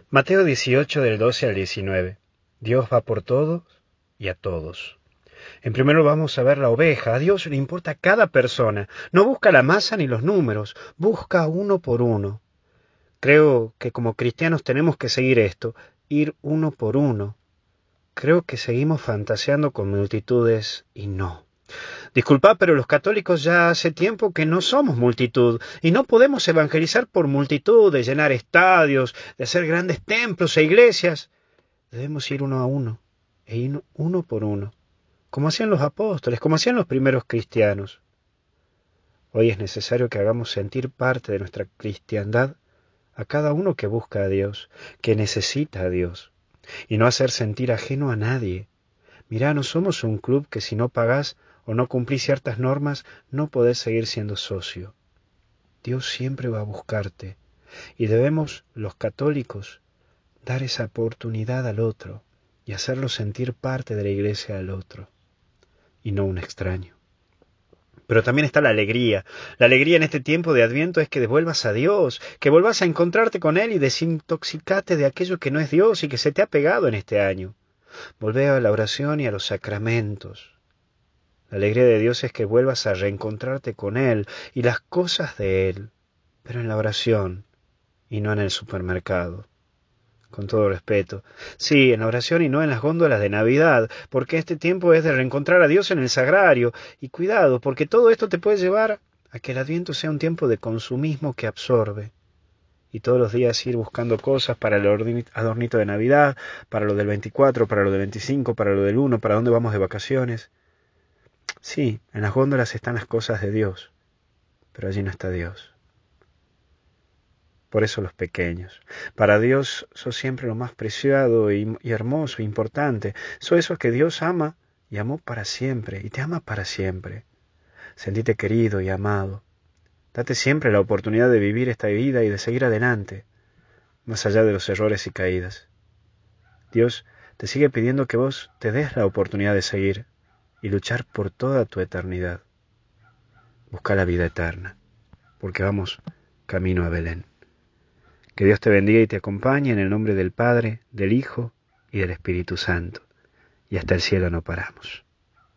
Mateo 18 del 12 al 19. Dios va por todos y a todos. En primero vamos a ver la oveja. A Dios le importa cada persona. No busca la masa ni los números, busca uno por uno. Creo que como cristianos tenemos que seguir esto, ir uno por uno. Creo que seguimos fantaseando con multitudes y no. Disculpad, pero los católicos ya hace tiempo que no somos multitud y no podemos evangelizar por multitud, de llenar estadios, de hacer grandes templos e iglesias. Debemos ir uno a uno, e ir uno por uno, como hacían los apóstoles, como hacían los primeros cristianos. Hoy es necesario que hagamos sentir parte de nuestra cristiandad a cada uno que busca a Dios, que necesita a Dios, y no hacer sentir ajeno a nadie. Mirá, no somos un club que si no pagás o no cumplís ciertas normas, no podés seguir siendo socio. Dios siempre va a buscarte, y debemos, los católicos, dar esa oportunidad al otro y hacerlo sentir parte de la iglesia al otro, y no un extraño. Pero también está la alegría. La alegría en este tiempo de Adviento es que devuelvas a Dios, que vuelvas a encontrarte con Él y desintoxicate de aquello que no es Dios y que se te ha pegado en este año. Volvé a la oración y a los sacramentos. La alegría de Dios es que vuelvas a reencontrarte con Él y las cosas de Él, pero en la oración y no en el supermercado. Con todo respeto. Sí, en la oración y no en las góndolas de Navidad, porque este tiempo es de reencontrar a Dios en el sagrario. Y cuidado, porque todo esto te puede llevar a que el Adviento sea un tiempo de consumismo que absorbe. Y todos los días ir buscando cosas para el adornito de Navidad, para lo del 24, para lo del 25, para lo del 1, para dónde vamos de vacaciones. Sí, en las góndolas están las cosas de Dios, pero allí no está Dios. Por eso los pequeños. Para Dios sos siempre lo más preciado y hermoso, importante. Sos esos que Dios ama y amó para siempre y te ama para siempre. Sentite querido y amado. Date siempre la oportunidad de vivir esta vida y de seguir adelante, más allá de los errores y caídas. Dios te sigue pidiendo que vos te des la oportunidad de seguir y luchar por toda tu eternidad. Busca la vida eterna, porque vamos camino a Belén. Que Dios te bendiga y te acompañe en el nombre del Padre, del Hijo y del Espíritu Santo. Y hasta el cielo no paramos.